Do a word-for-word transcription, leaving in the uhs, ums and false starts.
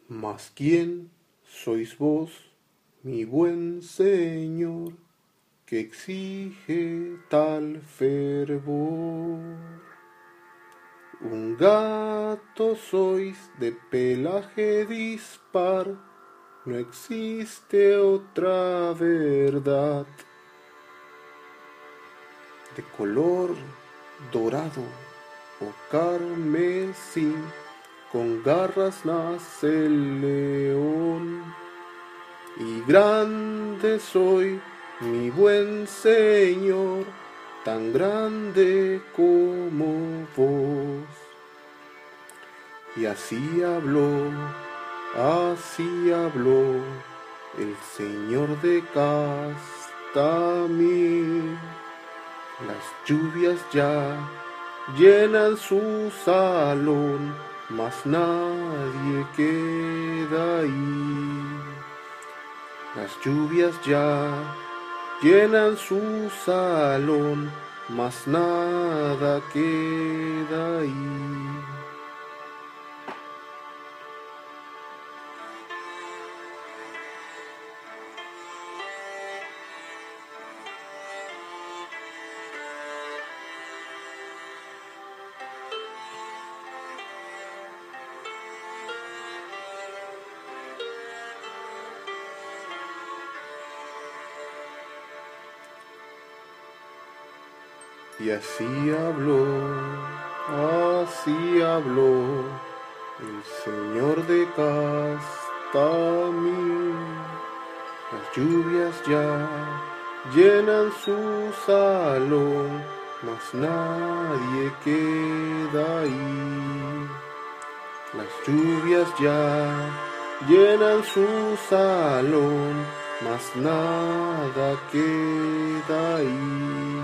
Mas ¿quién sois vos, mi buen señor, que exige tal fervor? Un gato sois de pelaje dispar, no existe otra verdad. De color dorado o carmesí, con garras nace el león. Y grande soy, mi buen señor, tan grande como vos. Y así habló, así habló el señor de Castamil. Las lluvias ya llenan su salón, mas nadie queda ahí. Las lluvias ya llenan su salón, mas nada queda ahí. Y así habló, así habló el señor de Castamil. Las lluvias ya llenan su salón, mas nadie queda ahí. Las lluvias ya llenan su salón, mas nada queda ahí.